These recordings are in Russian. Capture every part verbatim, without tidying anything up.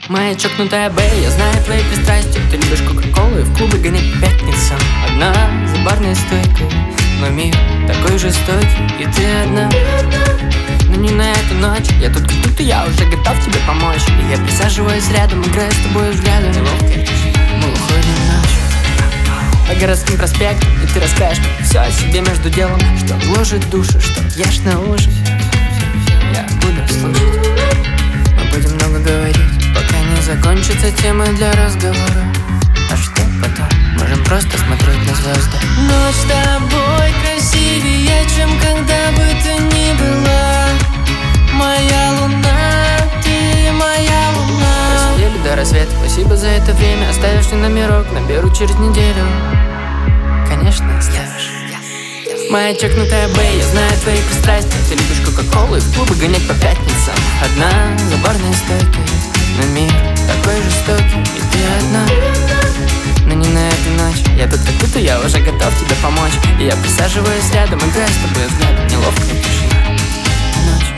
Моя чокнутая Бэй, я знаю твои пристрастия. Ты любишь кока-колу и в клубы гонять по пятницам. Одна за барной стойкой, но мир такой жестокий, и ты одна. Но не на эту ночь, я тут как будто я уже готов тебе помочь. И я присаживаюсь рядом, играю с тобой взглядом. Мы уходим в ночь по городским проспектам, и ты расскажешь все о себе между делом, что гложет душу, что ешь на уши. Я буду слушать, мы будем много говорить, пока не закончится тема для разговора. А что потом? Можем просто смотреть на звезды. Ночь с тобой красивее, чем когда бы ты ни была. Моя луна, ты моя луна. Посидели до рассвета, спасибо за это время. Оставишь мне номерок, наберу через неделю. Конечно, оставишь. Моя чокнутая Бэй, я знаю твои пристрастия. Ты любишь кока-колу и в клубы гонять по пятницам. Одна за барной стойкой, но мир такой жестокий, и ты одна. Но не на эту ночь, я тут как будто я уже готов тебе помочь. И я присаживаюсь рядом, играю с тобой взглядом. Неловкая тишина. Ночь.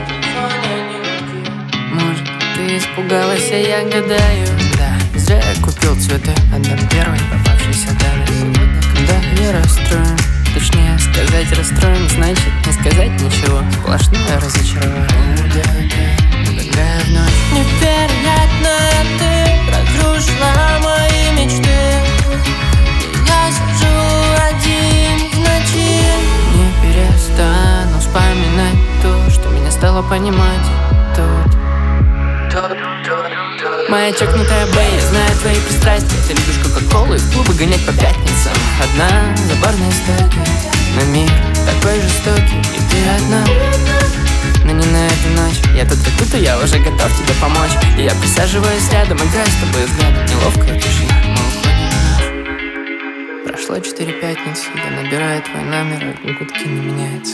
Может, ты испугалась, а я гадаю. Да, зря я купил цветы, отдам первой попавшейся даме. Да, я расстроен. Точнее, сказать расстроен, значит не сказать ничего. Сплошное разочарование. Убегаю в ночь. Невероятно, ты разрушила мои мечты. И я сижу один в ночи. Не перестану вспоминать то, что меня стало понимать тут. Моя чокнутая Бэй, я знаю твои пристрастия. Ты любишь кока-колу и в клубы гонять по пятницам. Одна за барной стойкой, но мир такой жестокий, и ты одна. Но не на эту ночь, я тут как будто я уже готов тебе помочь. И я присаживаюсь рядом, играю с тобой взглядом. Неловкая тишина, мы уходим в ночь. Прошло четыре пятницы, я набираю твой номер, а гудки не меняются.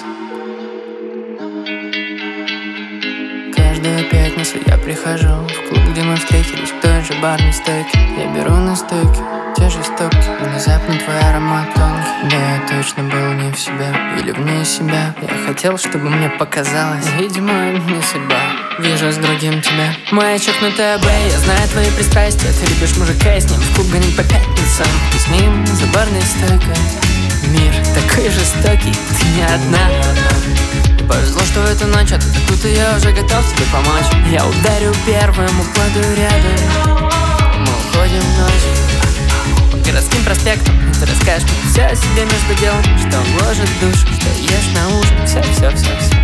Каждую пятницу я прихожу в клуб, где мы встретились, к той же барной стойке. Я беру на стойке те же стопки. Внезапно твой аромат тонкий. Да, я точно был не в себя или вне себя. Я хотел, чтобы мне показалось, видимо, не судьба. Вижу с другим тебя. Моя чокнутая Бэй, я знаю твои пристрастия. Ты любишь мужика, и с ним в клуб гонять по пятницам. Ты с ним за барной стойкой. Мир такой жестокий, ты не одна. Повезло, что в эту ночь, а ты как будто я уже готов тебе помочь. Я ударю первым, упаду рядом. Мы уходим в ночь по городским проспектам, и ты расскажешь мне все о себе между делом, что гложет душу, что ешь на ужин. Все, все, все, все.